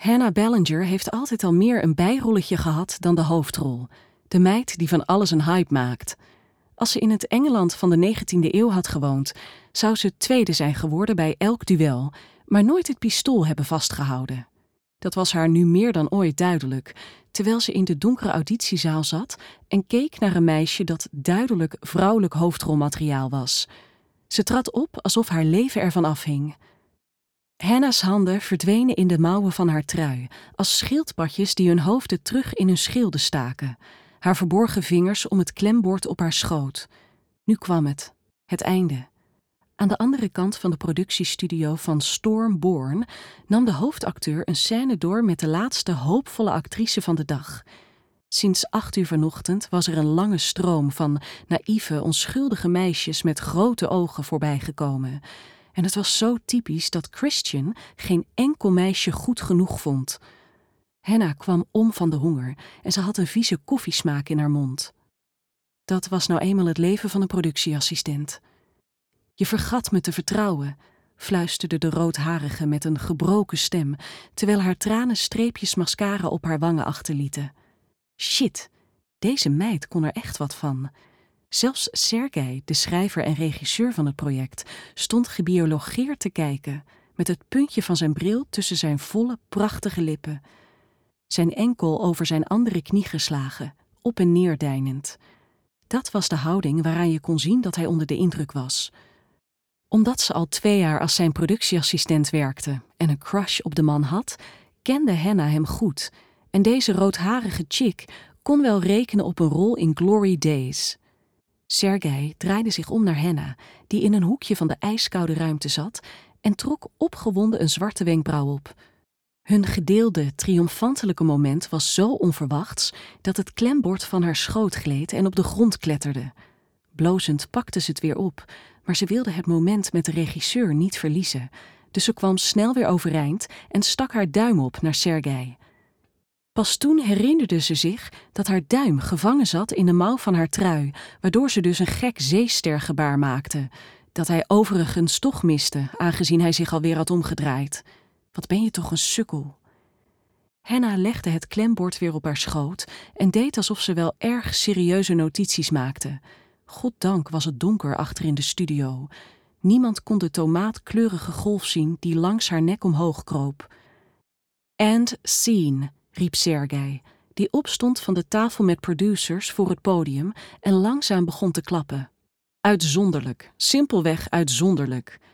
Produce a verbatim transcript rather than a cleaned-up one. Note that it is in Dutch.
Hannah Ballinger heeft altijd al meer een bijrolletje gehad dan de hoofdrol. De meid die van alles een hype maakt. Als ze in het Engeland van de negentiende eeuw had gewoond, zou ze tweede zijn geworden bij elk duel, maar nooit het pistool hebben vastgehouden. Dat was haar nu meer dan ooit duidelijk, terwijl ze in de donkere auditiezaal zat en keek naar een meisje dat duidelijk vrouwelijk hoofdrolmateriaal was. Ze trad op alsof haar leven ervan afhing. Hannah's handen verdwenen in de mouwen van haar trui, als schildpadjes die hun hoofden terug in hun schilden staken. Haar verborgen vingers om het klembord op haar schoot. Nu kwam het, het einde. Aan de andere kant van de productiestudio van Storm Bourne nam de hoofdacteur een scène door met de laatste hoopvolle actrice van de dag. Sinds acht uur vanochtend was er een lange stroom van naïeve, onschuldige meisjes met grote ogen voorbijgekomen. En het was zo typisch dat Christian geen enkel meisje goed genoeg vond. Hannah kwam om van de honger en ze had een vieze koffiesmaak in haar mond. Dat was nou eenmaal het leven van een productieassistent. Je vergat me te vertrouwen, fluisterde de roodharige met een gebroken stem, terwijl haar tranen streepjes mascara op haar wangen achterlieten. Shit, deze meid kon er echt wat van. Zelfs Sergei, de schrijver en regisseur van het project, stond gebiologeerd te kijken, met het puntje van zijn bril tussen zijn volle, prachtige lippen. Zijn enkel over zijn andere knie geslagen, op en neer deinend. Dat was de houding waaraan je kon zien dat hij onder de indruk was. Omdat ze al twee jaar als zijn productieassistent werkte en een crush op de man had, kende Hannah hem goed. En deze roodharige chick kon wel rekenen op een rol in Glory Days. Sergei draaide zich om naar Hannah, die in een hoekje van de ijskoude ruimte zat, en trok opgewonden een zwarte wenkbrauw op. Hun gedeelde, triomfantelijke moment was zo onverwachts dat het klembord van haar schoot gleed en op de grond kletterde. Blozend pakte ze het weer op, maar ze wilde het moment met de regisseur niet verliezen, dus ze kwam snel weer overeind en stak haar duim op naar Sergei. Pas toen herinnerde ze zich dat haar duim gevangen zat in de mouw van haar trui, waardoor ze dus een gek zeestergebaar maakte, dat hij overigens toch miste, aangezien hij zich alweer had omgedraaid. Wat ben je toch een sukkel. Hannah legde het klembord weer op haar schoot en deed alsof ze wel erg serieuze notities maakte. Goddank was het donker achter in de studio. Niemand kon de tomaatkleurige golf zien die langs haar nek omhoog kroop. And scene, riep Sergei, die opstond van de tafel met producers voor het podium en langzaam begon te klappen. Uitzonderlijk, simpelweg uitzonderlijk.